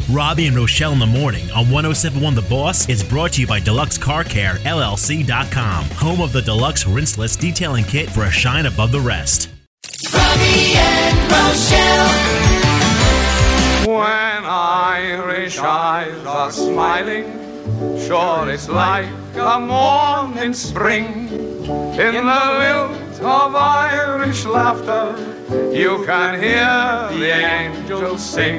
Robbie and Rochelle in the morning on 107.1 The Boss is brought to you by Deluxe Car Care, LLC.com, home of the Deluxe Rinseless Detailing Kit for a shine above the rest. Robbie and Rochelle. When Irish eyes are smiling, sure it's like a morning spring. In the lilt of Irish laughter, you can hear the angels sing.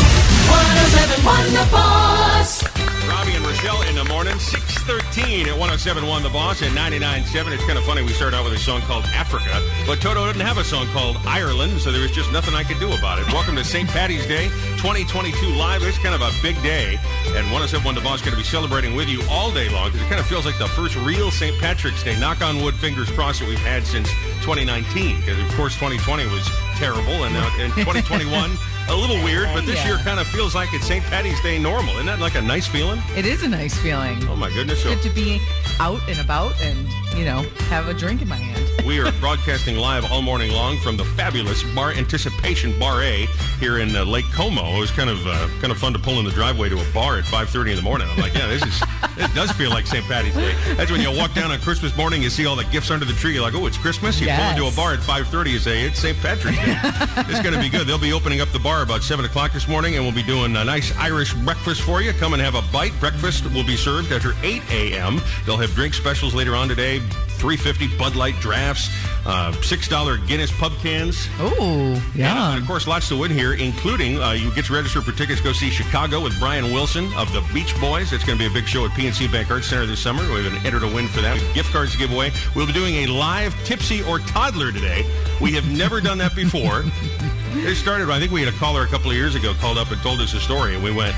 107.1 The Boss. Robbie and Rochelle in the morning, 6:13 at 107.1 The Boss and 99.7. It's kind of funny, we started out with a song called Africa, but Toto didn't have a song called Ireland, so there was just nothing I could do about it. Welcome to St. Paddy's Day 2022 live. It's kind of a big day, and 107.1 The Boss is going to be celebrating with you all day long, because it kind of feels like the first real St. Patrick's Day, knock on wood, fingers crossed, that we've had since 2019, because of course 2020 was terrible, and 2021 a little weird, but this year kind of feels like it's St. Paddy's Day normal. Isn't that like a nice feeling? It is a nice feeling. Oh my goodness. Good to be out and about and, have a drink in my hand. We are broadcasting live all morning long from the fabulous Bar Anticipation Bar A here in Lake Como. It was kind of fun to pull in the driveway to a bar at 5:30 in the morning. I'm like, it does feel like St. Paddy's Day. That's when you walk down on Christmas morning, you see all the gifts under the tree. You're like, oh, it's Christmas? You pull into a bar at 5:30, you say, it's St. Patrick's Day. It's going to be good. They'll be opening up the bar about 7 o'clock this morning, and we'll be doing a nice Irish breakfast for you. Come and have a bite. Breakfast will be served after 8 a.m. They'll have drink specials later on today. $3.50 Bud Light drafts, $6 Guinness pub cans. Oh, yeah. And of course, lots to win here, including you get to register for tickets. Go see Chicago with Brian Wilson of the Beach Boys. It's going to be a big show at PNC Bank Arts Center this summer. We have an enter to win for that. Gift cards to give away. We'll be doing a live Tipsy or Toddler today. We have never done that before. It started, I think we had a caller a couple of years ago called up and told us a story, and we went,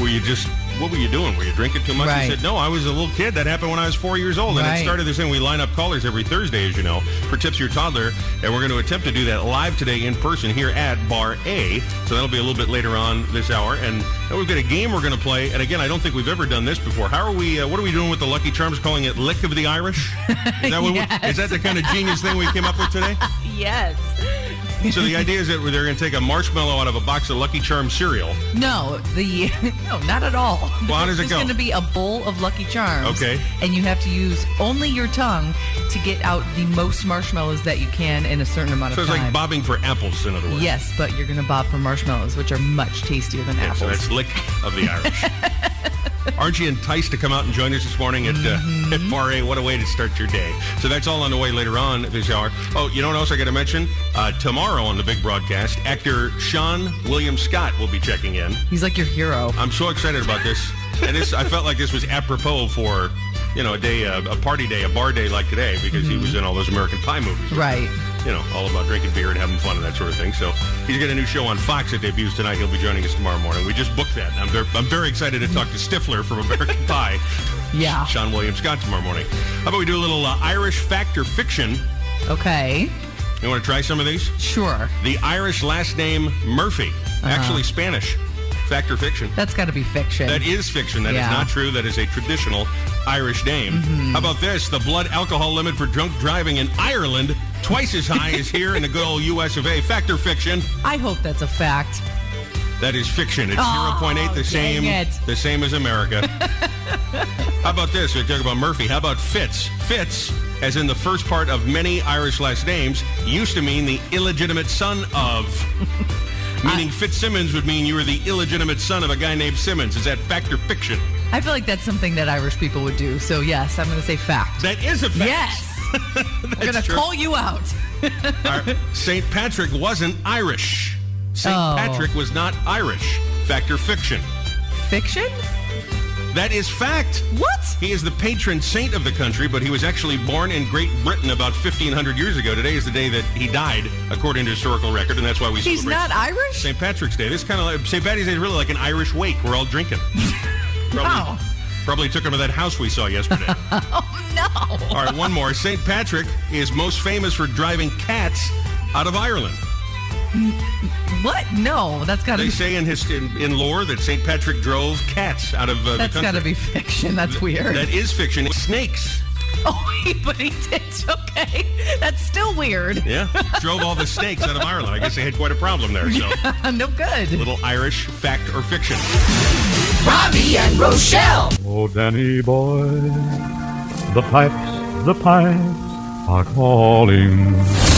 what were you doing? Were you drinking too much? Right. He said, no, I was a little kid. That happened when I was 4 years old. And it started this thing. We line up callers every Thursday, as you know, for Tipsy or Toddler, and we're going to attempt to do that live today in person here at Bar A. So that'll be a little bit later on this hour. And then we've got a game we're going to play. And again, I don't think we've ever done this before. How are we, what are we doing with the Lucky Charms, calling it Lick of the Irish? Is that, is that the kind of genius thing we came up with today? Yes. So the idea is that they're going to take a marshmallow out of a box of Lucky Charms cereal. No, not at all. Well, how does it go? It's going to be a bowl of Lucky Charms. Okay. And you have to use only your tongue to get out the most marshmallows that you can in a certain amount of time. So it's like bobbing for apples, in other words. Yes, but you're going to bob for marshmallows, which are much tastier than apples. So that's Lick of the Irish. Aren't you enticed to come out and join us this morning at Bar A? What a way to start your day. So that's all on the way later on this hour. Oh, you know what else I got to mention? Tomorrow on the big broadcast, actor Sean William Scott will be checking in. He's like your hero. I'm so excited about this. And I felt like this was apropos for, a day, a party day, a bar day like today, because he was in all those American Pie movies. Right. All about drinking beer and having fun and that sort of thing. So he's got a new show on Fox that debuts tonight. He'll be joining us tomorrow morning. We just booked that. I'm very excited to talk to Stifler from American Pie. Yeah. Sean William Scott tomorrow morning. How about we do a little Irish fact or fiction? Okay. You want to try some of these? Sure. The Irish last name Murphy. Actually Spanish. Fact or fiction? That's got to be fiction. That is fiction. That is not true. That is a traditional Irish name. How about this? The blood alcohol limit for drunk driving in Ireland twice as high as here in the good old U.S. of A. Fact or fiction? I hope that's a fact. That is fiction. It's 0.8, the same as America. How about this? We talk about Murphy. How about Fitz? Fitz, as in the first part of many Irish last names, used to mean the illegitimate son of. Meaning Fitzsimmons would mean you were the illegitimate son of a guy named Simmons. Is that fact or fiction? I feel like that's something that Irish people would do. So, yes, I'm going to say fact. That is a fact. Yes. I'm going to call you out. St. Patrick wasn't Irish. St. Patrick was not Irish. Fact or fiction? Fiction? That is fact. What? He is the patron saint of the country, but he was actually born in Great Britain about 1,500 years ago. Today is the day that he died, according to historical record, and that's why we celebrate. He's not Irish? St. Patrick's Day. This kind of like St. Patty's Day is really like an Irish wake. We're all drinking. Probably took him to that house we saw yesterday. Oh, no. All right, one more. St. Patrick is most famous for driving cats out of Ireland. What? No, that's got to be... They say in lore that St. Patrick drove cats out of the country. That's got to be fiction. That's weird. That is fiction. Snakes But he did. Okay. That's still weird. Yeah. Drove all the steaks out of Ireland. I guess they had quite a problem there. So, No good. little Irish fact or fiction. Robbie and Rochelle. Oh, Danny boy, the pipes are calling.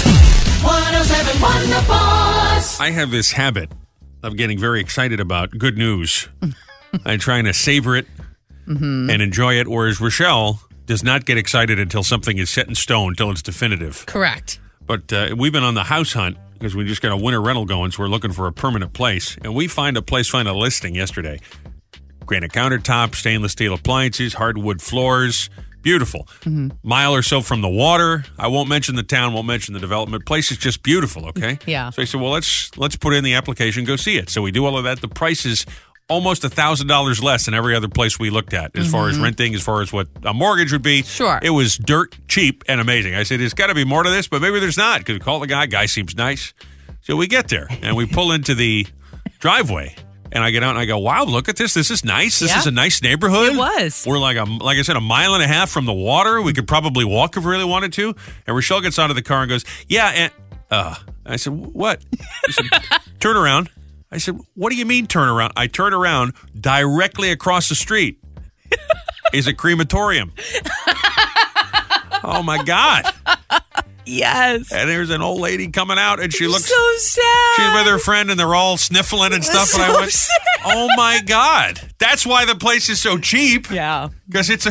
107.1 The Boss. I have this habit of getting very excited about good news. I'm trying to savor it and enjoy it, whereas Rochelle does not get excited until something is set in stone, until it's definitive. Correct. But we've been on the house hunt because we just got a winter rental going, so we're looking for a permanent place. And we find a listing yesterday. Granite countertops, stainless steel appliances, hardwood floors. Beautiful. Mile or so from the water. I won't mention the town, won't mention the development. Place is just beautiful, okay? Yeah. So I said, well, let's put in the application, go see it. So we do all of that. The price is almost $1,000 less than every other place we looked at as far as renting, as far as what a mortgage would be. Sure. It was dirt cheap and amazing. I said, there's got to be more to this, but maybe there's not, because we call the guy. Guy seems nice. So we get there, and we pull into the driveway. And I get out and I go, wow, look at this. This is nice. This is a nice neighborhood. It was. We're like I said, a mile and a half from the water. We could probably walk if we really wanted to. And Rochelle gets out of the car and goes, yeah. And I said, what? She said, turn around. I said, what do you mean turn around? I turn around. Directly across the street is a crematorium. Oh, my God. Yes. And there's an old lady coming out, and she looks so sad. She's with her friend, and they're all sniffling and stuff. And I went, "Oh my God, that's why the place is so cheap." Yeah, because it's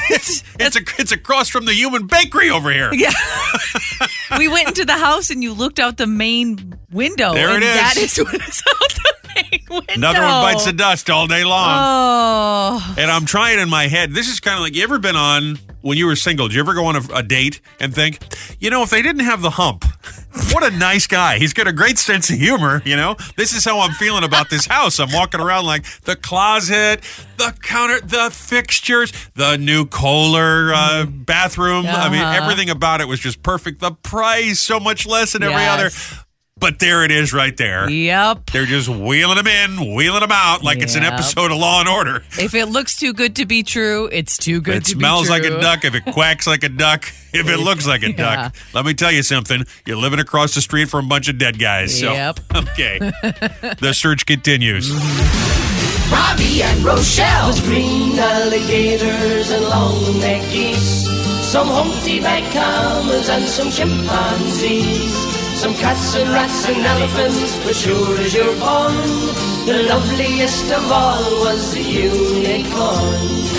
across from the Human Bakery over here. Yeah. We went into the house, and you looked out the main window. There it is. That is what is out the main window. Another one bites the dust all day long. Oh. And I'm trying in my head. This is kind of like, you ever been on, when you were single, did you ever go on a date and think, if they didn't have the hump, what a nice guy. He's got a great sense of humor, This is how I'm feeling about this house. I'm walking around like the closet, the counter, the fixtures, the new Kohler bathroom. I mean, everything about it was just perfect. The price, so much less than every other. But there it is right there. Yep. They're just wheeling them in, wheeling them out like it's an episode of Law and Order. If it looks too good to be true, it's too good to be true. It smells like a duck if it quacks like a duck, if it looks like a duck. Let me tell you something. You're living across the street from a bunch of dead guys. So, okay. The search continues. Robbie and Rochelle. There's green alligators and long-necked geese. Some humpty-back camels and some chimpanzees. Some cats and rats and elephants, but sure as you're born, the loveliest of all was the unicorn.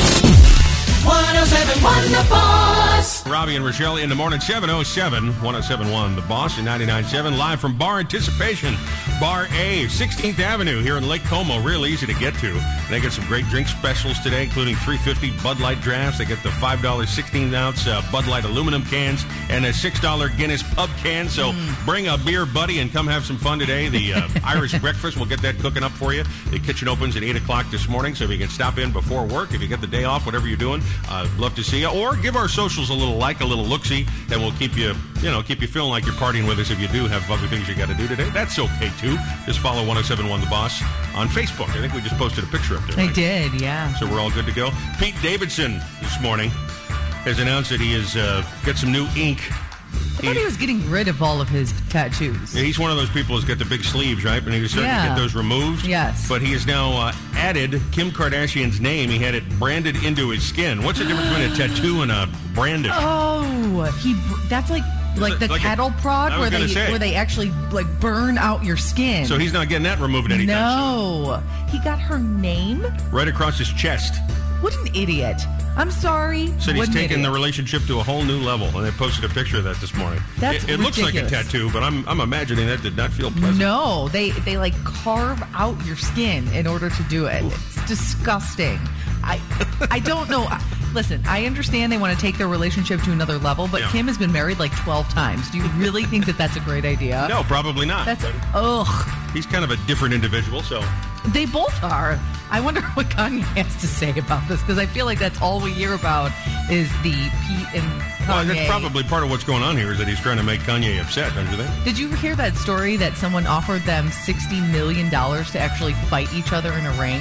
107.1 The Boss. Robbie and Rochelle in the morning, 707, 107.1 The Boss, and 99.7, live from Bar Anticipation, Bar A, 16th Avenue here in Lake Como. Real easy to get to. And they get some great drink specials today, including $3.50 Bud Light drafts. They get the $5 16-ounce Bud Light aluminum cans and a $6 Guinness pub can. So bring a beer buddy and come have some fun today. The Irish breakfast, we'll get that cooking up for you. The kitchen opens at 8 o'clock this morning, so if you can stop in before work, if you get the day off, whatever you're doing, love to see you. Or give our socials a little like, a little look-see, and we'll keep you feeling like you're partying with us if you do have other things you got to do today. That's okay, too. Just follow 107.1 The Boss on Facebook. I think we just posted a picture up there. They did, yeah. So we're all good to go. Pete Davidson this morning has announced that he has got some new ink. I thought he was getting rid of all of his tattoos. Yeah, he's one of those people who's got the big sleeves, right? And he was starting to get those removed. Yes. But he has now added Kim Kardashian's name. He had it branded into his skin. What's the difference between a tattoo and a brandish? Oh, that's like the cattle prod where they actually burn out your skin. So he's not getting that removed anytime soon. He got her name right across his chest. What an idiot. I'm sorry. Said he's taken the relationship to a whole new level, and they posted a picture of that this morning. It looks like a tattoo, but I'm imagining that did not feel pleasant. No, they carve out your skin in order to do it. It's disgusting. I don't know. Listen, I understand they want to take their relationship to another level, but Kim has been married 12 times. Do you really think that that's a great idea? No, probably not. He's kind of a different individual, so. They both are. I wonder what Kanye has to say about this, because I feel like that's all we hear about is the Pete and Kanye. Well, that's probably part of what's going on here is that he's trying to make Kanye upset, don't you think? Did you hear that story that someone offered them $60 million to actually fight each other in a ring?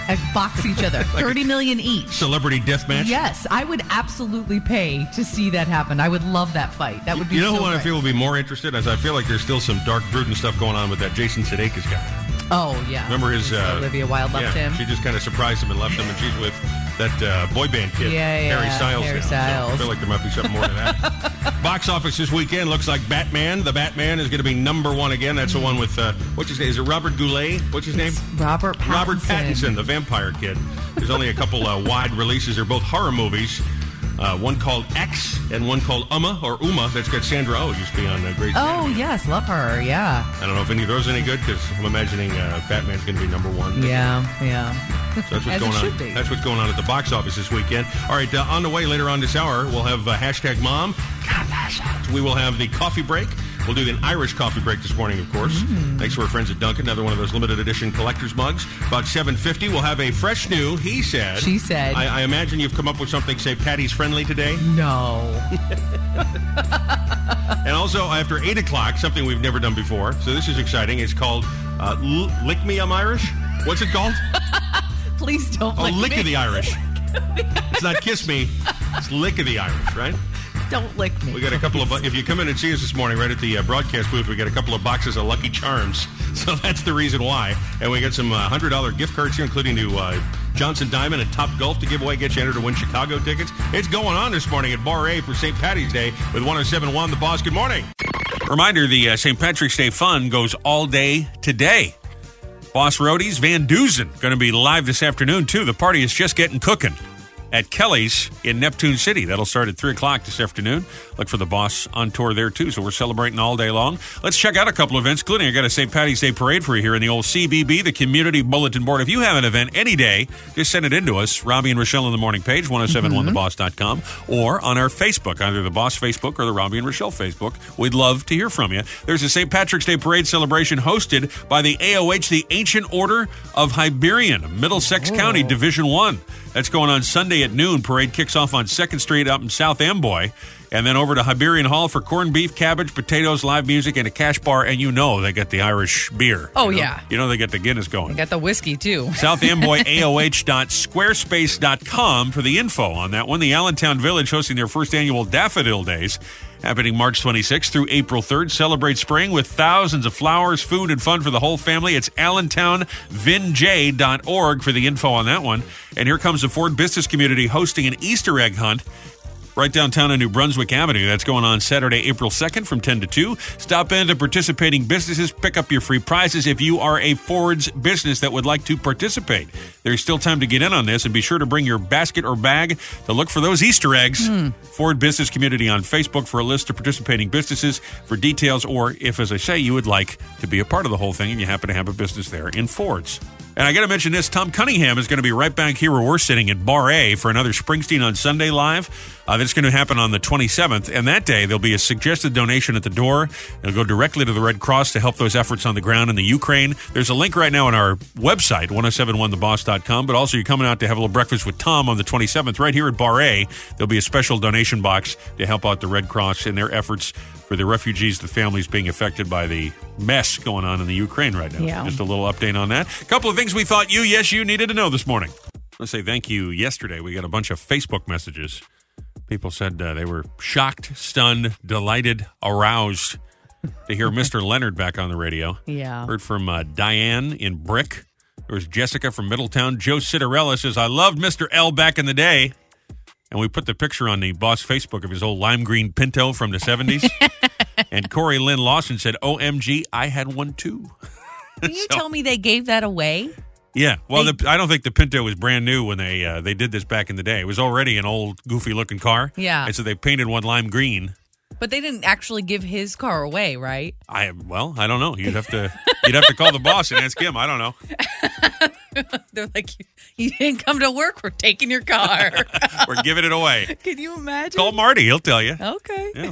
box each other. 30 million each. Celebrity death match? Yes, I would absolutely pay to see that happen. I would love that fight. That would be You know so who I great. feel will be more interested? As I feel like there's still some dark, brooding stuff going on with that Jason Sudeikis guy. Oh, yeah. Remember his... Olivia Wilde left him. She just kind of surprised him and left him, and she's with that boy band kid, Harry Styles. Harry now. Styles. So I feel like there might be something more to that. Box office this weekend looks like Batman. The Batman is going to be number one again. That's the one with, what's his name? Is it Robert Goulet? What's his name? Robert Pattinson. Robert Pattinson, the vampire kid. There's only a couple wide releases. They're both horror movies. One called X and one called Uma. That's got Sandra Oh. Used to be on Grey's Oh, Anatomy. yes. Love her. Yeah. I don't know if any of those are any good because I'm imagining Batman's going to be number one. Yeah. So that's what's As going it on. should be. That's what's going on at the box office this weekend. All right, on the way later on this hour, we'll have hashtag Mom. We will have the coffee break. We'll do an Irish coffee break this morning, of course. Thanks to our friends at Dunkin'. Another one of those limited edition collector's mugs. About 7:50, we'll have a fresh new, he said. She said. I imagine you've come up with something, say, Patty's friendly today. No. And also, after 8 o'clock, something we've never done before. So this is exciting. It's called Lick Me, I'm Irish. What's it called? Please don't Lick of the Irish. It's not Kiss Me. It's Lick of the Irish, right? Don't lick me. We got a couple of, if you come in and see us this morning right at the broadcast booth, we got a couple of boxes of Lucky Charms. So that's the reason why. And we got some $100 gift cards here, including to Johnson Diamond and Top Golf to give away, get you entered to win Chicago tickets. It's going on this morning at Bar A for St. Patty's Day with 107.1 The Boss. Good morning. Reminder, the St. Patrick's Day Fun goes all day today. Boss Roadies, Van Dusen, going to be live this afternoon, too. The party is just getting cooking at Kelly's in Neptune City. That'll start at 3 o'clock this afternoon. Look for the boss on tour there, too. So we're celebrating all day long. Let's check out a couple of events, including I got a St. Patty's Day parade for you here in the old CBB, the Community Bulletin Board. If you have an event any day, just send it in to us. Robbie and Rochelle in the morning page, 1071theboss.com, or on our Facebook, either the Boss Facebook or the Robbie and Rochelle Facebook. We'd love to hear from you. There's a St. Patrick's Day parade celebration hosted by the AOH, the Ancient Order of Hibernian, Middlesex County, Division 1. That's going on Sunday at noon. Parade kicks off on 2nd Street up in South Amboy. And then over to Hibernian Hall for corned beef, cabbage, potatoes, live music, and a cash bar. And you know they get the Irish beer. Oh, you know? yeah. You know they get the Guinness going. I got the whiskey, too. South Amboy, AOH.squarespace.com for the info on that one. The Allentown Village hosting their first annual Daffodil Days, happening March 26th through April 3rd. Celebrate spring with thousands of flowers, food, and fun for the whole family. It's AllentownVinJ.org for the info on that one. And here comes the Ford Business Community hosting an Easter egg hunt right downtown on New Brunswick Avenue. That's going on Saturday, April 2nd from 10 to 2. Stop in to participating businesses. Pick up your free prizes if you are a Ford's business that would like to participate. There's still time to get in on this, and be sure to bring your basket or bag to look for those Easter eggs. Ford Business Community on Facebook for a list of participating businesses for details, or if, as I say, you would like to be a part of the whole thing and you happen to have a business there in Ford's. And I got to mention this, Tom Cunningham is going to be right back here where we're sitting at Bar A for another Springsteen on Sunday live. That's going to happen on the 27th. And that day, there'll be a suggested donation at the door. It'll go directly to the Red Cross to help those efforts on the ground in the Ukraine. There's a link right now on our website, 1071theboss.com. But also, you're coming out to have a little breakfast with Tom on the 27th right here at Bar A. There'll be a special donation box to help out the Red Cross in their efforts for the refugees, the families being affected by the mess going on in the Ukraine right now. Yeah. Just a little update on that. A couple of things we thought you needed to know this morning. Let's say thank you yesterday. We got a bunch of Facebook messages. People said they were shocked, stunned, delighted, aroused to hear Mr. Leonard back on the radio. Yeah. Heard from Diane in Brick. There was Jessica from Middletown. Joe Citarella says, I loved Mr. L back in the day. And we put the picture on the Boss Facebook of his old lime green Pinto from the 70s. And Corey Lynn Lawson said, OMG, I had one too. Can you tell me they gave that away? Yeah. Well, I don't think the Pinto was brand new when they did this back in the day. It was already an old, goofy-looking car. Yeah. And so they painted one lime green. But they didn't actually give his car away, right? I don't know. You'd have to call the boss and ask him. I don't know. They're like, you didn't come to work. We're taking your car. We're giving it away. Can you imagine? Call Marty. He'll tell you. Okay. Yeah.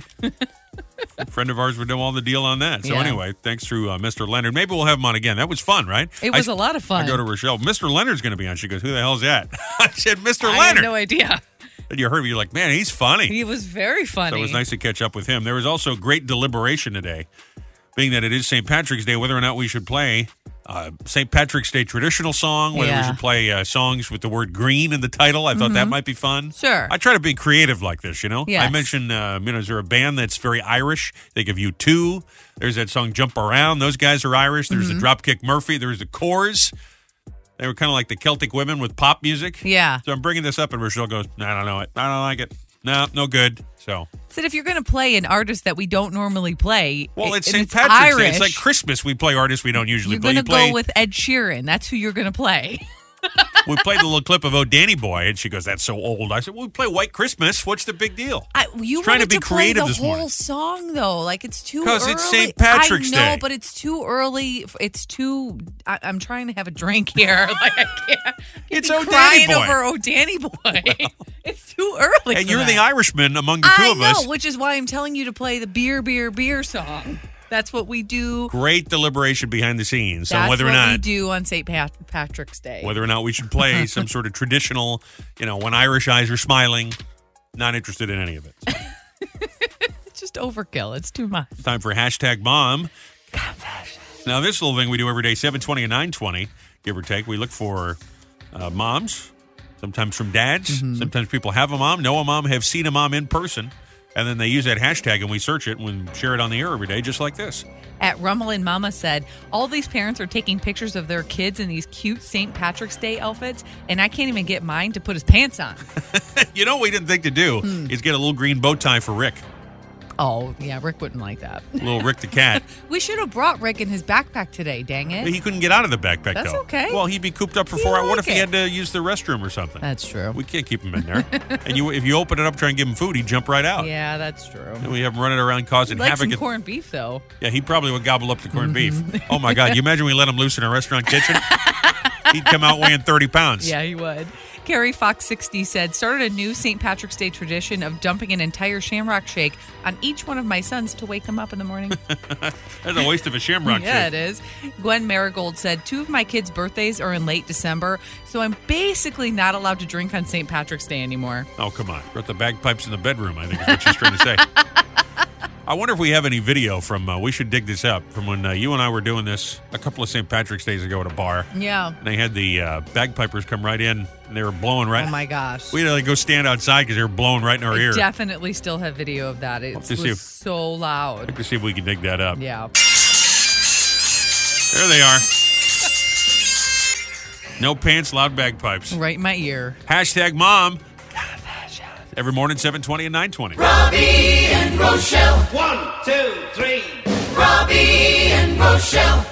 A friend of ours would know all the deal on that. So Yeah. anyway, thanks through Mr. Leonard. Maybe we'll have him on again. That was fun, right? It was a lot of fun. I go to Rochelle. Mr. Leonard's going to be on. She goes, who the hell is that? I said, Mr. I Leonard. had no idea. And you heard me. You're like, man, he's funny. He was very funny. So it was nice to catch up with him. There was also great deliberation today, being that it is St. Patrick's Day, whether or not we should play St. Patrick's Day traditional song, whether we should play songs with the word green in the title. I thought that might be fun. Sure. I try to be creative like this, you know? Yes. I mentioned, is there a band that's very Irish? They give you two. There's that song Jump Around. Those guys are Irish. There's the Dropkick Murphy. There's the Corrs. They were kind of like the Celtic Women with pop music. Yeah. So I'm bringing this up, and Rochelle goes, I don't know it. I don't like it. No good. So if you're going to play an artist that we don't normally play, well, it's and St. Patrick's Day. Irish, It's like Christmas. We play artists we don't usually play. You're going to go with Ed Sheeran. That's who you're going to play. We played the little clip of Oh Danny Boy, and she goes, "That's so old." I said, "Well, we play White Christmas. What's the big deal?" You trying to be play creative the this morning. whole song though, like it's too early. Because it's St. Patrick's Day. I know, but it's too early. It's too. I'm trying to have a drink here. Like I can't. It's be Oh Danny crying Boy. over Oh Danny Boy. It's too early. And for you're that. the Irishman among the two of us. I know, which is why I'm telling you to play the beer song. That's what we do. Great deliberation behind the scenes That's on whether or what not we do on St. Patrick's Day. whether or not we should play some sort of traditional, when Irish eyes are smiling. Not interested in any of it. It's just overkill. It's too much. Time for #Mom. Now, this little thing we do every day, 7:20 and 9:20, give or take. We look for moms, sometimes from dads. Sometimes people have a mom, know a mom, have seen a mom in person. And then they use that hashtag, and we search it and we share it on the air every day, just like this. At Rummelin' Mama said, all these parents are taking pictures of their kids in these cute St. Patrick's Day outfits, and I can't even get mine to put his pants on. You know what we didn't think to do is get a little green bow tie for Rick. Oh, yeah, Rick wouldn't like that. Little Rick the cat. We should have brought Rick in his backpack today, dang it. He couldn't get out of the backpack, That's though. okay. Well, he'd be cooped up for He 4 hours. What like if he it. had to use the restroom or something? That's true. We can't keep him in there. And if you open it up, try and give him food, he'd jump right out. Yeah, that's true. And we have him running around causing He'd like havoc. some corned beef, though. Yeah, he probably would gobble up the corned beef. Oh, my God. You imagine we let him loose in a restaurant kitchen? He'd come out weighing 30 pounds. Yeah, he would. Carrie Fox 60 said, started a new St. Patrick's Day tradition of dumping an entire shamrock shake on each one of my sons to wake them up in the morning. That's a waste of a shamrock Yeah, shake. it is. Gwen Marigold said, 2 of my kids' birthdays are in late December, so I'm basically not allowed to drink on St. Patrick's Day anymore. Oh, come on. Got the bagpipes in the bedroom, I think is what she's trying to say. I wonder if we have any video from, we should dig this up, from when you and I were doing this a couple of St. Patrick's Days ago at a bar. Yeah. And they had the bagpipers come right in, and they were blowing right. Oh, my gosh. We had to go stand outside because they were blowing right in our ear. Definitely still have video of that. It was so loud. Let's see if we can dig that up. Yeah. There they are. No pants, loud bagpipes. Right in my ear. #Mom. Every morning, 7:20 and 9:20. Robbie and Rochelle. 1, 2, 3. Robbie and Rochelle.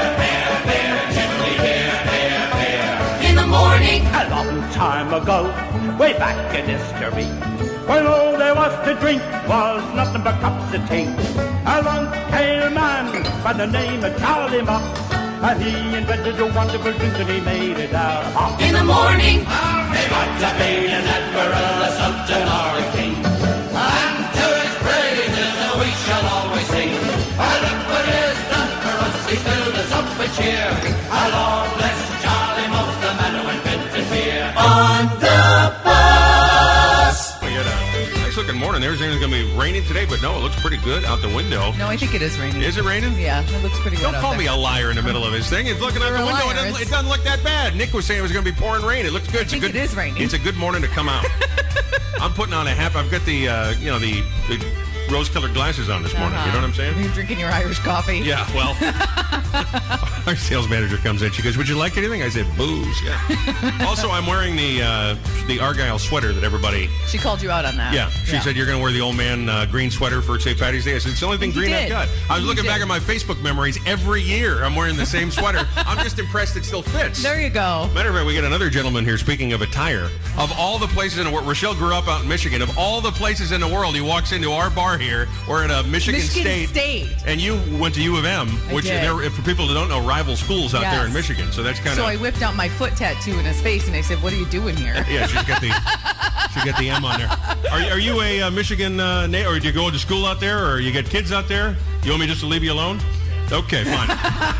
In the morning. A long time ago, way back in history, when all there was to drink was nothing but cups of tea. Along came a man by the name of Charlie Mock, and he invented a wonderful drink and he made it out of hop. In the morning. What's a being an admiral, a sultan or a king? And to his praises we shall always sing. Look what he has done for us, he filled us up with cheer. Lord bless Charlie Mock, the man who invented beer. On the bus. We got a nice looking morning. There's going to be raining today, but no, it looks pretty good out the window. No, I think it is raining. Is it raining? Yeah, it looks pretty good. Don't out call there. me a liar in the middle of this thing. It's looking out You're the a window. liar. It doesn't look that bad. Nick was saying it was going to be pouring rain. It looks good. I think it is raining. It's a good morning to come out. I'm putting on a hat. I've got the the rose-colored glasses on this morning. You know what I'm saying? You're drinking your Irish coffee. Yeah, well, our sales manager comes in. She goes, "Would you like anything?" I said, "Booze." Yeah. Also, I'm wearing the Argyle sweater that everybody. She called you out on that. Yeah, she said you're going to wear the old man green sweater for St. Patty's Day. I said it's the only thing You green I've did. got. I was You looking back did. at my Facebook memories. Every year I'm wearing the same sweater. I'm just impressed it still fits. There you go. Matter of fact, we got another gentleman here. Speaking of attire, of all the places in the world, Rochelle grew up out in Michigan. Of all the places in the world, he walks into our bar here. We're at a Michigan State, and you went to U of M, which did. there, for people that don't know, rival schools out there in Michigan. So that's kind So of. I whipped out my foot tattoo in his face, and I said, "What are you doing here?" Yeah, she's got the M on there. Are you a Michigan or do you go to school out there, or you got kids out there? You want me just to leave you alone? Okay, fine.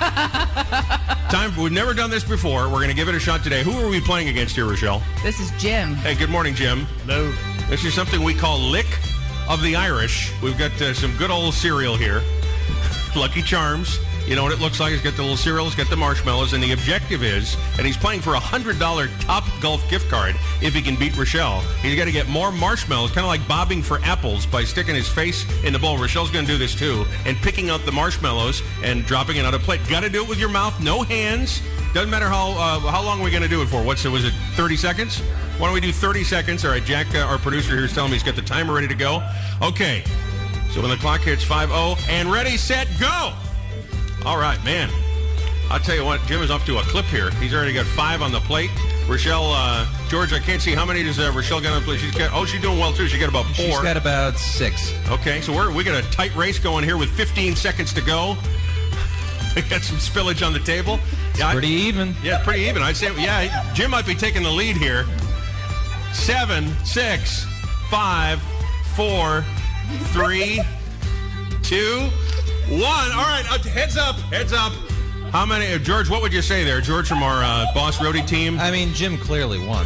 We've never done this before. We're going to give it a shot today. Who are we playing against here, Rochelle? This is Jim. Hey, good morning, Jim. Hello. This is something we call Lick of the Irish. We've got some good old cereal here. Lucky Charms. You know what it looks like? It's got the little cereal, it's got the marshmallows, and the objective is, and he's playing for a $100 Top Golf gift card if he can beat Rochelle. He's got to get more marshmallows, kind of like bobbing for apples by sticking his face in the bowl. Rochelle's going to do this too, and picking out the marshmallows and dropping it on a plate. Got to do it with your mouth, no hands. Doesn't matter how long we're going to do it for. Was it 30 seconds? Why don't we do 30 seconds? All right, Jack, our producer here, is telling me he's got the timer ready to go. Okay, so when the clock hits 5-0, and ready, set, go! All right, man. I'll tell you what, Jim is up to a clip here. He's already got 5 on the plate. Rochelle, George, I can't see. How many does Rochelle got on the plate? She's doing well, too. She got about 4. She's got about 6. Okay, so we got a tight race going here with 15 seconds to go. We got some spillage on the table. It's pretty even. Yeah, pretty even. I'd say, yeah, Jim might be taking the lead here. 7, 6, 5, 4, 3, 2, 1. All right, heads up. How many, George, what would you say there? George from our Boss Roadie team? I mean, Jim clearly won.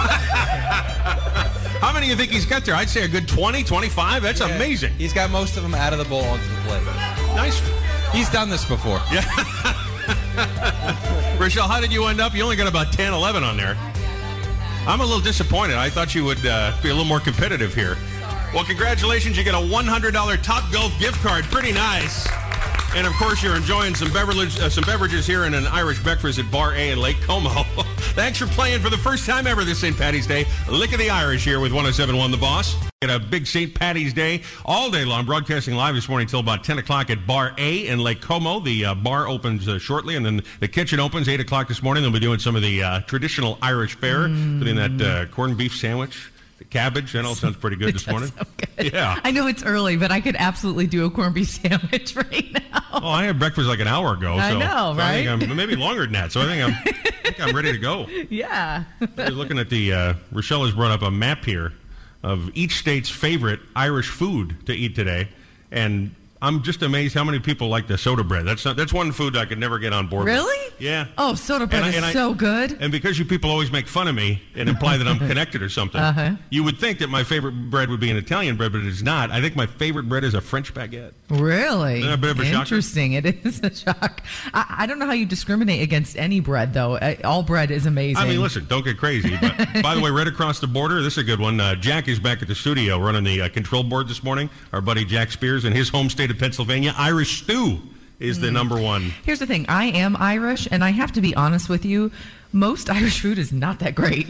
How many do you think he's got there? I'd say a good 20, 25. That's amazing. He's got most of them out of the bowl onto the plate. Nice. He's done this before. Yeah. Rochelle, how did you end up? You only got about 10, 11 on there. I'm a little disappointed. I thought you would be a little more competitive here. Well, congratulations. You get a $100 Top Golf gift card. Pretty nice. And, of course, you're enjoying some beverages here in an Irish breakfast at Bar A in Lake Como. Thanks for playing for the first time ever this St. Patty's Day. Lick of the Irish here with 107.1 The Boss. Get a big St. Patty's Day all day long, broadcasting live this morning until about 10 o'clock at Bar A in Lake Como. The bar opens shortly, and then the kitchen opens 8 o'clock this morning. They'll be doing some of the traditional Irish fare, including that corned beef sandwich. The cabbage, that all sounds pretty good this morning. So good. Yeah. I know it's early, but I could absolutely do a corned beef sandwich right now. Oh, I had breakfast like an hour ago. I know, right? I think maybe longer than that. So I think I'm ready to go. Yeah. I was looking at Rochelle has brought up a map here of each state's favorite Irish food to eat today. And I'm just amazed how many people like the soda bread. That's one food I could never get on board with. Really? Yeah. Oh, soda bread is so good. And because you people always make fun of me and imply that I'm connected or something, you would think that my favorite bread would be an Italian bread, but it is not. I think my favorite bread is a French baguette. Really? Isn't that a bit of a shocker? Interesting. It is a shock. I don't know how you discriminate against any bread, though. All bread is amazing. I mean, listen, don't get crazy. But by the way, right across the border, this is a good one. Jack is back at the studio running the control board this morning. Our buddy Jack Spears in his home state of Pennsylvania. Irish stew is the number one. Here's the thing. I am Irish, and I have to be honest with you. Most Irish food is not that great.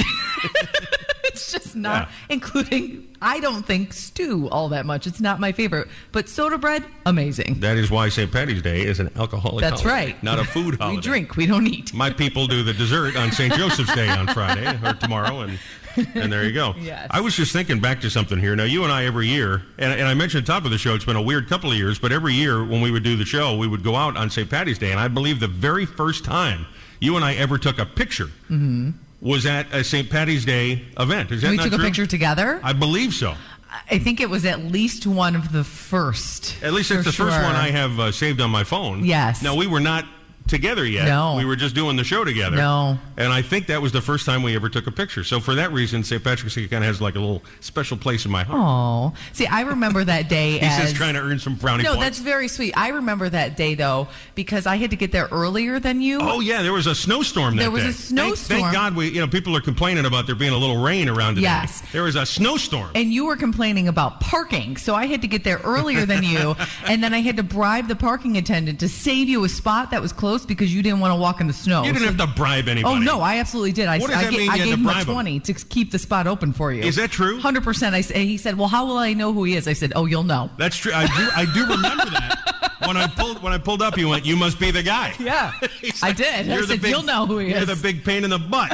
It's just not, including, I don't think stew all that much. It's not my favorite. But soda bread, amazing. That is why St. Patty's Day is an alcoholic That's holiday, right. not a food holiday. We drink, we don't eat. My people do the dessert on St. Joseph's Day on Friday or tomorrow, and there you go. Yes. I was just thinking back to something here. Now, you and I every year, and I mentioned at the top of the show, it's been a weird couple of years, but every year when we would do the show, we would go out on St. Patty's Day, and I believe the very first time you and I ever took a picture was at a St. Patty's Day event. Is that We not took true? a picture together? I believe so. I think it was at least one of the first. At least it's the first one I have saved on my phone. Yes. Now, we were not together yet. No. We were just doing the show together. No. And I think that was the first time we ever took a picture. So for that reason, St. Patrick's Day kind of has like a little special place in my heart. Oh, see, I remember that day He as... says trying to earn some brownie No, points. that's very sweet. I remember that day, though, because I had to get there earlier than you. Oh, yeah, there was a snowstorm that day. There was a snowstorm. Thank God people are complaining about there being a little rain around today. Yes. There was a snowstorm. And you were complaining about parking, so I had to get there earlier than you, and then I had to bribe the parking attendant to save you a spot that was close because you didn't want to walk in the snow. You didn't have to bribe anybody. Oh, no, I absolutely did. What does that mean you I had gave to him bribe a 20 to keep the spot open for you. Is that true? 100%. He said, well, how will I know who he is? I said, oh, you'll know. That's true. I do remember that. When I pulled up, you went, you must be the guy. Yeah, I did. I said, you'll know who he is. You're the big pain in the butt.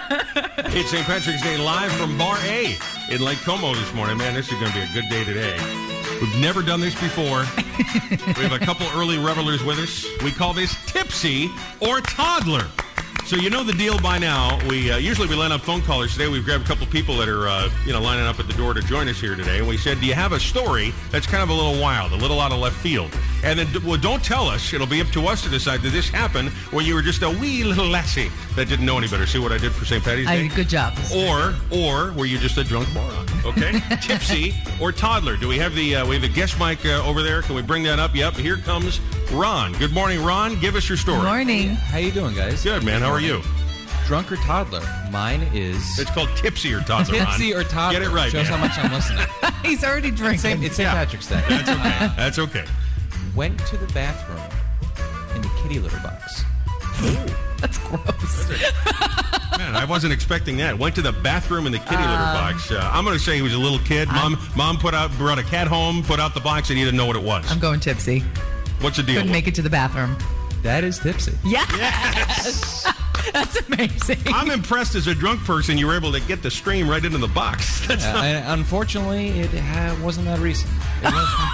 It's St. Patrick's Day live from Bar A in Lake Como this morning. Man, this is going to be a good day today. We've never done this before. We have a couple early revelers with us. We call this Tipsy or Toddler. So you know the deal by now. We usually line up phone callers today. We've grabbed a couple people that are lining up at the door to join us here today. And we said, do you have a story that's kind of a little wild, a little out of left field? And then, well, don't tell us. It'll be up to us to decide. Did this happen when you were just a wee little lassie that didn't know any better? See what I did for St. Patty's Day? Good job. Or were you just a drunk moron? Okay, tipsy or toddler? Do we have the guest mic over there? Can we bring that up? Yep. Here comes Ron. Good morning, Ron. Give us your story. Good morning. How you doing, guys? Good, man. How are you? Drunk or toddler? Mine is... It's called tipsy or toddler, Ron. Tipsy or toddler. Get it right, Shows man. how much I'm listening. He's already drinking. It's St. Patrick's Day. That's okay. That's okay. Went to the bathroom in the kitty litter box. That's gross. Man, I wasn't expecting that. Went to the bathroom in the kitty litter box. I'm going to say he was a little kid. Mom brought a cat home, put out the box, and he didn't know what it was. I'm going tipsy. What's the deal? Couldn't make it to the bathroom. That is tipsy. Yes. That's amazing. I'm impressed as a drunk person you were able to get the stream right into the box. Unfortunately, it wasn't that recent. It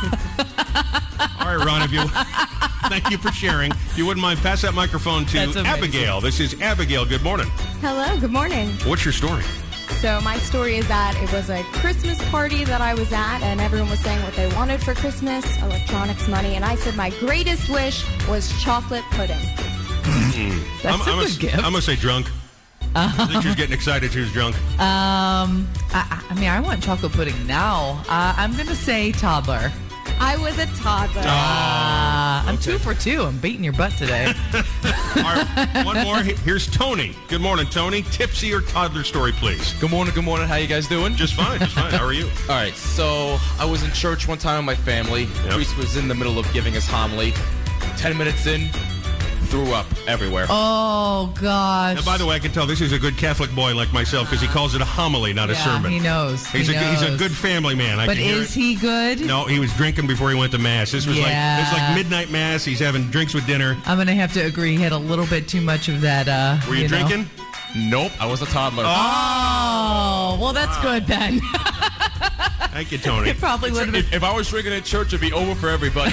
All right, Ron, thank you for sharing. If you wouldn't mind, pass that microphone to Abigail. This is Abigail. Good morning. Hello, good morning. What's your story? So my story is that it was a Christmas party that I was at, and everyone was saying what they wanted for Christmas, electronics, money, and I said my greatest wish was chocolate pudding. That's a good gift. I'm going to say drunk. I think she was getting excited she was drunk. I want chocolate pudding now. I'm going to say toddler. I was a toddler. I'm 2 for 2. I'm beating your butt today. All right, one more. Here's Tony. Good morning, Tony. Tipsy or toddler story, please. Good morning. How you guys doing? Just fine. How are you? All right, so I was in church one time with my family. The priest was in the middle of giving his homily. 10 minutes in, threw up everywhere. Oh, gosh. Now, by the way, I can tell this is a good Catholic boy like myself because he calls it a homily, not a sermon. He knows. He's a good family man. But is he good? No, he was drinking before he went to Mass. This was like midnight Mass. He's having drinks with dinner. I'm going to have to agree. He had a little bit too much of that. Were you drinking? Nope, I was a toddler. Oh, well, that's good then. Thank you, Tony. It probably would have been. If I was drinking at church, it'd be over for everybody.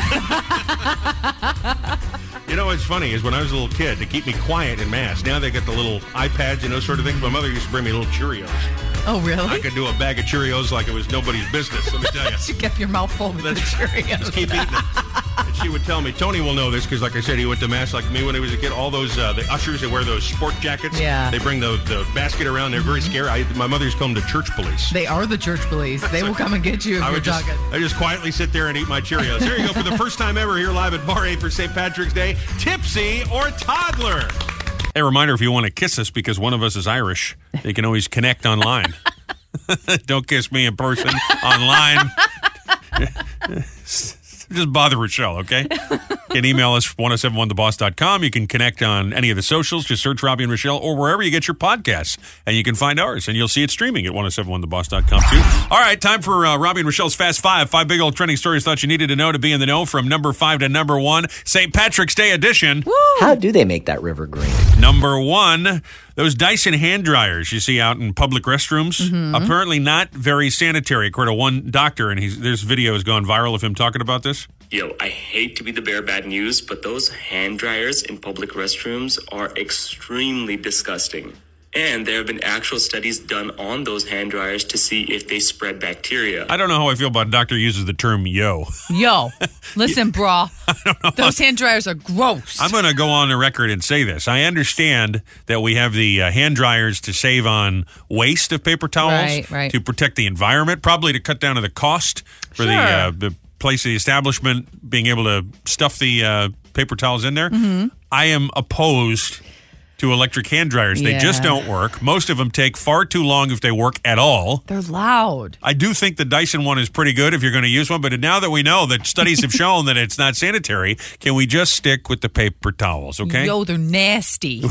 You know what's funny is when I was a little kid, to keep me quiet in Mass, now they got the little iPads and those sort of things. My mother used to bring me little Cheerios. Oh, really? I could do a bag of Cheerios like it was nobody's business, let me tell you. She kept your mouth full with the Cheerios. Just keep eating it. And she would tell me, Tony will know this because, like I said, he went to Mass like me when he was a kid. All those, the ushers, they wear those sport jackets. Yeah. They bring the basket around. They're very scary. My mother used to call them the church police. They are the church police. They will come and get you if you're talking. I just quietly sit there and eat my Cheerios. Here you go for the first time ever here live at Bar A for St. Patrick's Day. Tipsy or toddler? Hey, reminder, if you want to kiss us because one of us is Irish, you can always connect online. Don't kiss me in person, online. Just bother Rochelle, okay? You can email us 1071theboss.com. You can connect on any of the socials. Just search Robbie and Rochelle or wherever you get your podcasts. And you can find ours. And you'll see it streaming at 1071theboss.com too. All right, time for Robbie and Rochelle's Fast Five. 5 big old trending stories thought you needed to know to be in the know from number 5 to number 1. St. Patrick's Day edition. Woo! How do they make that river green? Number 1, those Dyson hand dryers you see out in public restrooms. Apparently not very sanitary, according to one doctor. And there's videos gone viral of him talking about this. Yo, I hate to be the bearer of bad news, but those hand dryers in public restrooms are extremely disgusting. And there have been actual studies done on those hand dryers to see if they spread bacteria. I don't know how I feel about a doctor uses the term yo. Yo, listen, brah. Those hand dryers are gross. I'm going to go on the record and say this. I understand that we have the hand dryers to save on waste of paper towels, right. to protect the environment, probably to cut down on the cost for the place, the establishment being able to stuff the paper towels in there. I am opposed to electric hand dryers. They just don't work. Most of them take far too long if they work at all. They're loud. I do think the Dyson one is pretty good if you're going to use one, but now that we know that studies have shown that it's not sanitary, can we just stick with the paper towels, okay? Yo, they're nasty.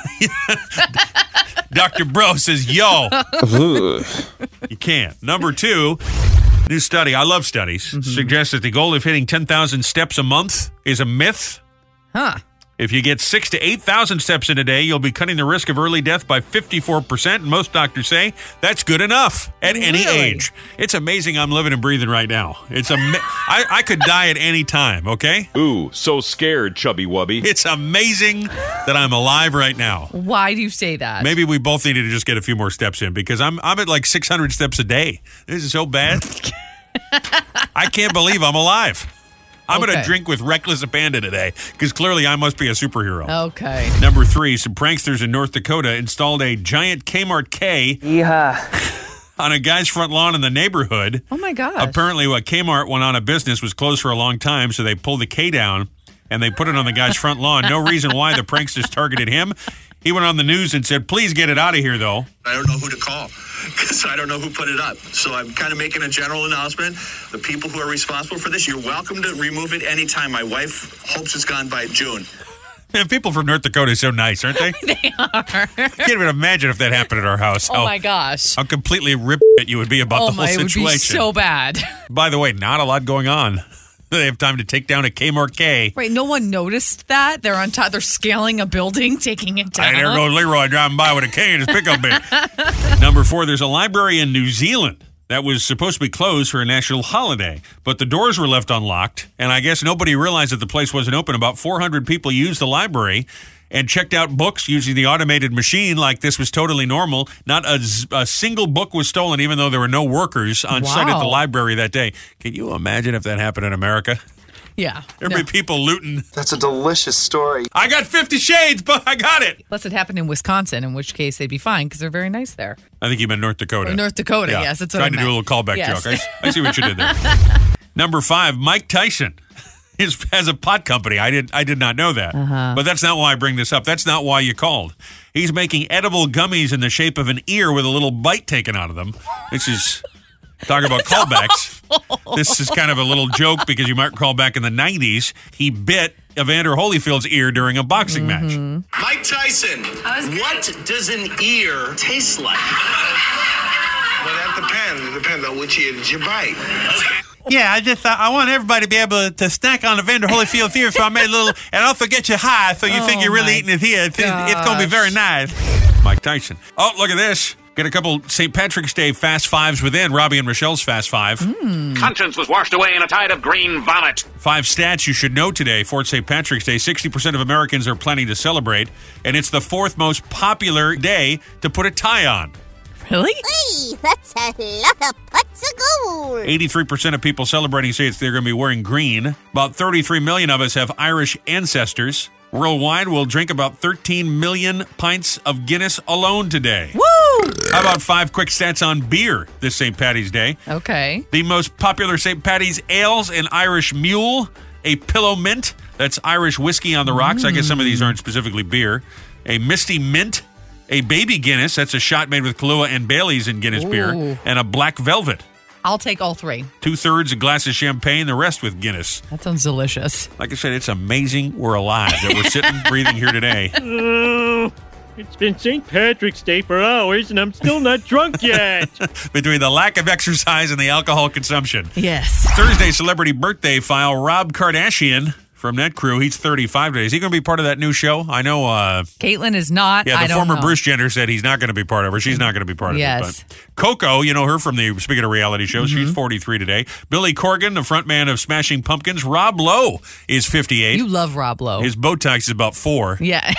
Dr. Bro says, yo. You can't. Number 2, new study, I love studies, suggests that the goal of hitting 10,000 steps a month is a myth. Huh. If you get 6,000 to 8,000 steps in a day, you'll be cutting the risk of early death by 54%. And most doctors say that's good enough at any age. It's amazing I'm living and breathing right now. I could die at any time, okay? Ooh, so scared, chubby wubby. It's amazing that I'm alive right now. Why do you say that? Maybe we both needed to just get a few more steps in because I'm at like 600 steps a day. This is so bad. I can't believe I'm alive. I'm going to Okay. drink with reckless abandon today because clearly I must be a superhero. Okay. Number 3, some pranksters in North Dakota installed a giant Kmart K on a guy's front lawn in the neighborhood. Oh, my gosh. Apparently, what Kmart went out of business was closed for a long time, so they pulled the K down and they put it on the guy's front lawn. No reason why the pranksters targeted him. He went on the news and said, please get it out of here, though. I don't know who to call because I don't know who put it up. So I'm kind of making a general announcement. The people who are responsible for this, you're welcome to remove it anytime. My wife hopes it's gone by June. Man, people from North Dakota are so nice, aren't they? They are. I can't even imagine if that happened at our house. Oh, my gosh. How completely ripped you would be about the whole It would situation. be so bad. By the way, not a lot going on. They have time to take down a Kmart K. Right, no one noticed that. They're on top. They're scaling a building, taking it down. Hey, there goes Leroy driving by with a K in his pickup bin. Number 4, there's a library in New Zealand that was supposed to be closed for a national holiday, but the doors were left unlocked, and I guess nobody realized that the place wasn't open. About 400 people used the library and checked out books using the automated machine like this was totally normal. Not a single book was stolen, even though there were no workers on site at the library that day. Can you imagine if that happened in America? Yeah. There'd be people looting. That's a delicious story. I got 50 Shades, but I got it. Unless it happened in Wisconsin, in which case they'd be fine because they're very nice there. I think you meant North Dakota. North Dakota, Yeah. yes. That's what I Tried to do a meant. little callback Yes. joke. I see what you did there. Number 5, Mike Tyson has a pot company. I did not know that. But that's not why I bring this up. That's not why you called. He's making edible gummies in the shape of an ear with a little bite taken out of them. This is... Talk about callbacks. This is kind of a little joke because you might recall back in the 90s, he bit Evander Holyfield's ear during a boxing match. Mike Tyson, what does an ear taste like? Well, that depends. It depends on which ear did you bite. Yeah, I just thought I want everybody to be able to snack on Evander Holyfield's ear, so I made a little, and also get you high so you think you're really eating his ear. It's going to be very nice. Mike Tyson. Oh, look at this. Get a couple St. Patrick's Day Fast Fives within Robbie and Rochelle's Fast Five. Conscience was washed away in a tide of green vomit. 5 stats you should know today for St. Patrick's Day. 60% of Americans are planning to celebrate, and it's the 4th most popular day to put a tie on. Really? Hey, that's a lot of pots of gold. 83% of people celebrating say they're going to be wearing green. About 33 million of us have Irish ancestors. Worldwide, we'll drink about 13 million pints of Guinness alone today. Woo! How about 5 quick stats on beer this St. Patty's Day? Okay. The most popular St. Patty's ales: an Irish Mule, a Pillow Mint, that's Irish whiskey on the rocks. I guess some of these aren't specifically beer. A Misty Mint, a Baby Guinness, that's a shot made with Kahlua and Bailey's in Guinness beer, Ooh. and a Black Velvet. I'll take all 3. 2/3 a glass of champagne, the rest with Guinness. That sounds delicious. Like I said, it's amazing we're alive, that we're sitting, breathing here today. Oh, it's been St. Patrick's Day for hours, and I'm still not drunk yet. Between the lack of exercise and the alcohol consumption. Yes. Thursday celebrity birthday file, Rob Kardashian from that crew. He's 35 today. Is he going to be part of that new show? I know. Caitlyn is not. Yeah, I the don't former know. Bruce Jenner said he's not going to be part of her. She's not going to be part of Yes. it. But Coco, you know her from the, speaking of reality shows, she's 43 today. Billy Corgan, the frontman of Smashing Pumpkins. Rob Lowe is 58. You love Rob Lowe. His Botox is about 4. Yeah.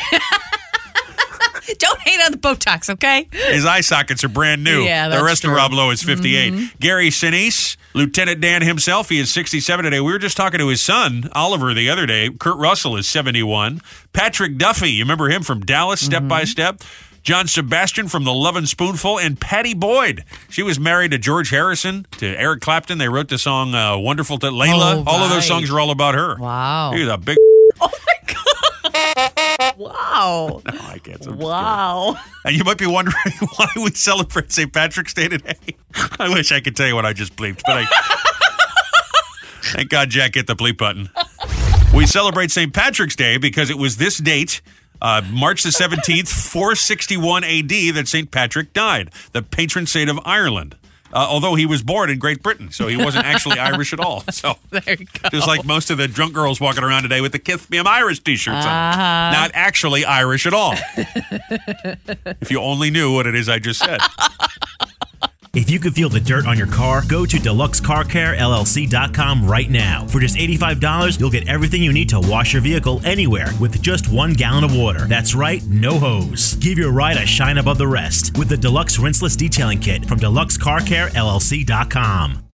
Don't hate on the Botox, okay? His eye sockets are brand new. Yeah, the that's rest true. of Rob Lowe is 58. Mhm. Gary Sinise, Lieutenant Dan himself, he is 67 today. We were just talking to his son, Oliver, the other day. Kurt Russell is 71. Patrick Duffy, you remember him from Dallas, Step by Step? John Sebastian from The Lovin' Spoonful, and Patty Boyd. She was married to George Harrison, to Eric Clapton. They wrote the song Wonderful to Layla. Oh, All of those right. songs are all about her. Wow. He's a big... Wow. No, I can't. Wow. And you might be wondering why we celebrate St. Patrick's Day today. I wish I could tell you what I just bleeped, but thank God Jack hit the bleep button. We celebrate St. Patrick's Day because it was this date, March the 17th, 461 AD, that St. Patrick died, the patron saint of Ireland. Although he was born in Great Britain, so he wasn't actually Irish at all. So there you go. just like most of the drunk girls walking around today with the Kiss Me I'm Irish t-shirts on. Not actually Irish at all. If you only knew what it is I just said. If you could feel the dirt on your car, go to DeluxeCarCareLLC.com right now. For just $85, you'll get everything you need to wash your vehicle anywhere with just 1 gallon of water. That's right, no hose. Give your ride a shine above the rest with the Deluxe Rinseless Detailing Kit from DeluxeCarCareLLC.com.